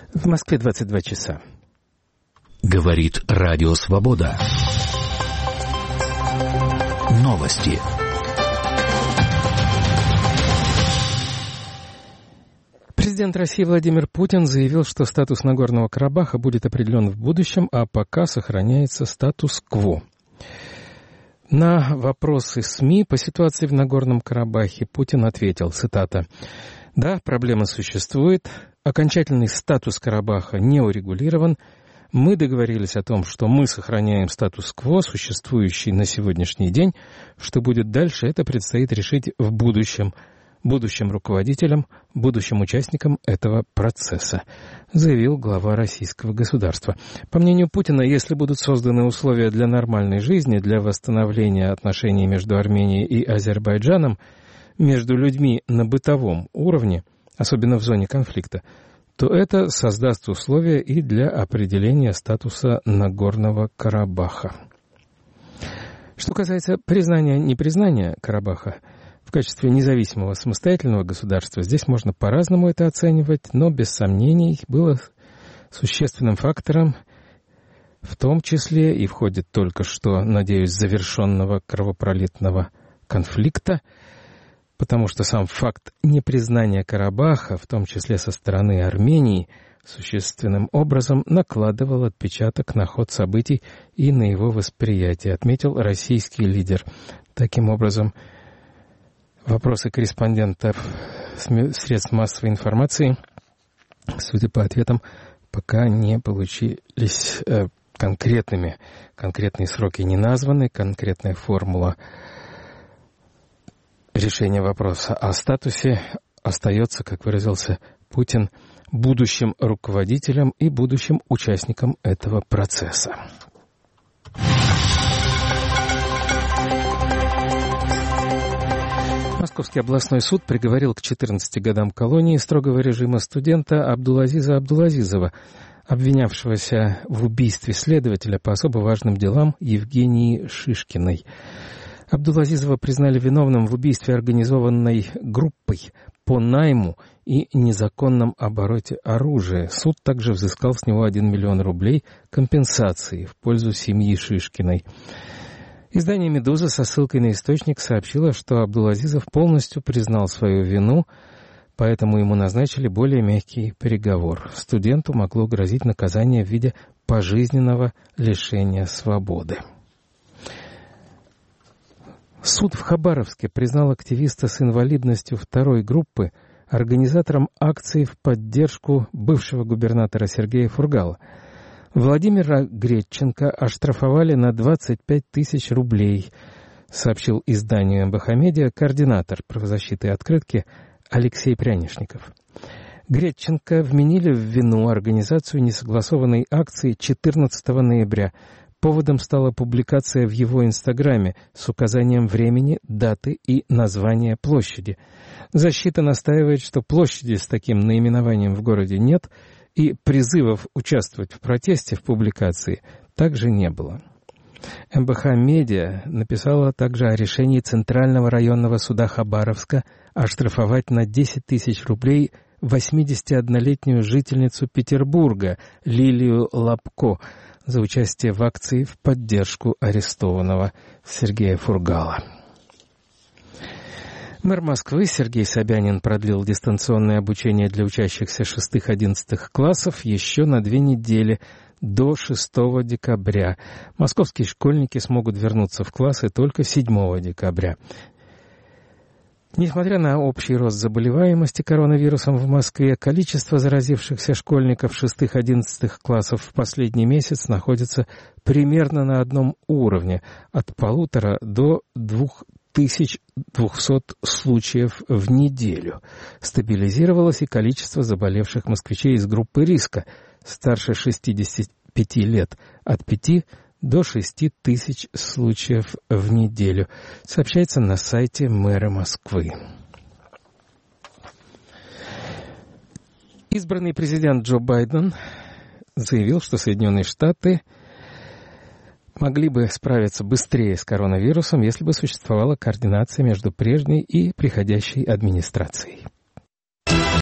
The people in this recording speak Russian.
В Москве 22 часа. Говорит Радио Свобода. Новости. Президент России Владимир Путин заявил, что статус Нагорного Карабаха будет определен в будущем, а пока сохраняется статус-кво. На вопросы СМИ по ситуации в Нагорном Карабахе Путин ответил, цитата, «Да, проблема существует, окончательный статус Карабаха не урегулирован. Мы договорились о том, что мы сохраняем статус-кво, существующий на сегодняшний день. Что будет дальше, это предстоит решить в будущем руководителям, будущим участникам этого процесса», заявил глава российского государства. По мнению Путина, если будут созданы условия для нормальной жизни, для восстановления отношений между Арменией и Азербайджаном, между людьми на бытовом уровне, особенно в зоне конфликта, то это создаст условия и для определения статуса Нагорного Карабаха. Что касается признания-непризнания Карабаха в качестве независимого самостоятельного государства, здесь можно по-разному это оценивать, но без сомнений было существенным фактором, в том числе и в ходе только что, надеюсь, завершенного кровопролитного конфликта, потому что сам факт непризнания Карабаха, в том числе со стороны Армении, существенным образом накладывал отпечаток на ход событий и на его восприятие, отметил российский лидер. Таким образом, вопросы корреспондентов средств массовой информации, судя по ответам, пока не получились конкретными. Конкретные сроки не названы, конкретная формула решение вопроса о статусе остается, как выразился Путин, будущим руководителем и будущим участником этого процесса. Московский областной суд приговорил к 14 годам колонии строгого режима студента Абдулазиза Абдулазизова, обвинявшегося в убийстве следователя по особо важным делам Евгении Шишкиной. Абдулазизова признали виновным в убийстве организованной группой по найму и незаконном обороте оружия. Суд также взыскал с него 1 миллион рублей компенсации в пользу семьи Шишкиной. Издание «Медуза» со ссылкой на источник сообщило, что Абдулазизов полностью признал свою вину, поэтому ему назначили более мягкий приговор. Студенту могло грозить наказание в виде пожизненного лишения свободы. Суд в Хабаровске признал активиста с инвалидностью второй группы организатором акции в поддержку бывшего губернатора Сергея Фургала. Владимира Греченко оштрафовали на 25 тысяч рублей, сообщил изданию МБХ Медиа координатор правозащиты открытки Алексей Прянишников. Греченко вменили в вину организацию несогласованной акции 14 ноября. Поводом стала публикация в его Инстаграме с указанием времени, даты и названия площади. Защита настаивает, что площади с таким наименованием в городе нет, и призывов участвовать в протесте в публикации также не было. МБХ Медиа написала также о решении Центрального районного суда Хабаровска оштрафовать на 10 тысяч рублей 81-летнюю жительницу Петербурга Лилию Лапко за участие в акции в поддержку арестованного Сергея Фургала. Мэр Москвы Сергей Собянин продлил дистанционное обучение для учащихся 6-11 классов еще на 2 недели, до 6 декабря. Московские школьники смогут вернуться в классы только 7 декабря. Несмотря на общий рост заболеваемости коронавирусом в Москве, количество заразившихся школьников 6-11 классов в последний месяц находится примерно на одном уровне – от 1,5 до 2200 случаев в неделю. Стабилизировалось и количество заболевших москвичей из группы риска старше 65 лет – от 5 до 6 тысяч случаев в неделю, сообщается на сайте мэра Москвы. Избранный президент Джо Байден заявил, что Соединенные Штаты могли бы справиться быстрее с коронавирусом, если бы существовала координация между прежней и приходящей администрацией.